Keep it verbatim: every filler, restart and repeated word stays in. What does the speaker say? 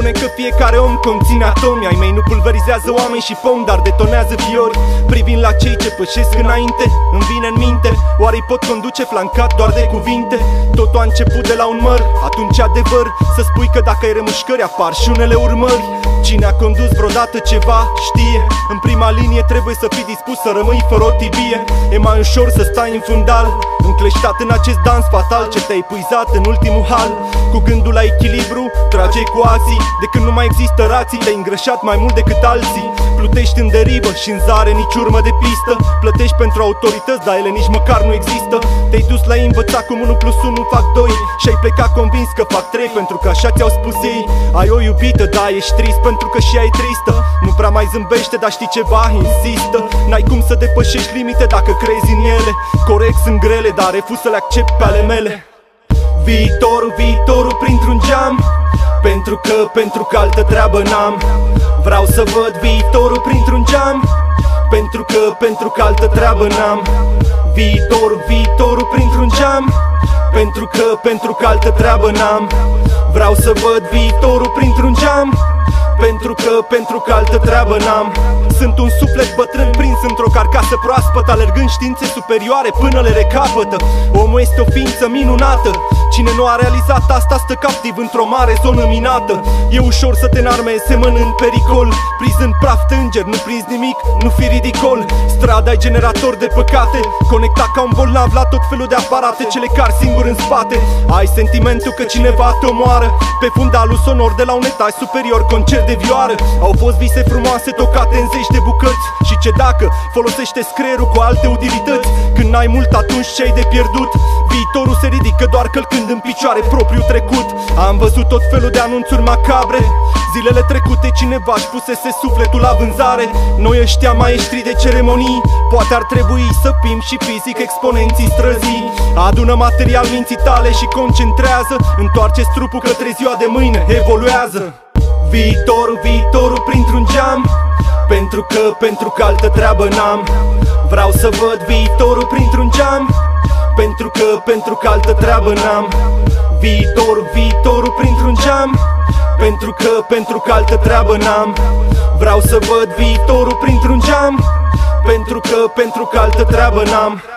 spune că fiecare om conține atomi. Ai mei nu pulverizează oameni și pom, dar detonează fiori. Privind la cei ce pășesc înainte, îmi vine în minte, oare pot conduce flancat doar de cuvinte? Totul a început de la un măr, atunci adevăr să spui că dacă ai remușcări apar și unele urmări. Cine a condus vreodată ceva știe, în prima linie trebuie să fii dispus să rămâi fără o tibie. E mai ușor să stai în fundal, încleștat în acest dans fatal ce te-a epuizat în ultimul hal. Cu gândul la echilibru, trage ecuații, de când nu mai există rații, te-ai îngrășat mai mult decât alții. Plutești în derivă și în zare nici urmă de pistă. Plătești pentru autorități, dar ele nici măcar nu există. Te-ai dus la învățat cum unu plus unu fac doi și ai plecat convins că fac trei, pentru că așa ți-au spus ei. Ai o iubită, da, ești trist pentru că și ea e tristă. Nu prea mai zâmbește, dar știi ceva, insistă. N-ai cum să depășești limite dacă crezi în ele. Corect, sunt grele, dar refuz să le accept pe ale mele. Viitorul, viitorul printr-un geam, pentru că, pentru că altă treabă n-am. Vreau să văd viitorul printr-un geam, pentru că, pentru că altă treabă n-am. Viitorul, viitorul printr-un geam, pentru că, pentru că altă treabă n-am. Vreau să văd viitorul printr-un geam, pentru că, pentru că altă treabă n-am. Sunt un suflet bătrân prins într-o carcasă proaspătă, alergând științe superioare până le recapătă. Omul este o ființă minunată, cine nu a realizat asta stă captiv într-o mare zonă minată. E ușor să te înarmezi, semănând în pericol, prins în praf tânger, nu prinzi nimic, nu fi ridicol. Strada-i generator de păcate, conectat ca un bolnav la tot felul de aparate ce le car singur în spate. Ai sentimentul că cineva te omoară pe fundalul sonor de la un etaj superior, concert de vioară. Au fost vise frumoase tocate în zeci de bucăți. Și ce dacă folosește creierul cu alte utilități? Când n-ai mult, atunci ce ai de pierdut? Viitorul se ridică doar călcând în picioare propriul trecut. Am văzut tot felul de anunțuri macabre zilele trecute, cineva își pusese sufletul la vânzare. Noi ăștia maestri de ceremonii, poate ar trebui să fim și fizic exponenții străzii. Adună material minții tale și concentrează, întoarce-ți trupul către ziua de mâine, evoluează. Viitorul, viitorul printr-un geam, pentru că, pentru că altă treabă n-am. Vreau să văd viitorul printr-un geam, pentru că, pentru că altă treabă n-am. Viitorul, viitorul printr-un geam, pentru că, pentru că altă treabă n-am. Vreau să văd viitorul printr-un geam, pentru că, pentru că altă treabă n-am.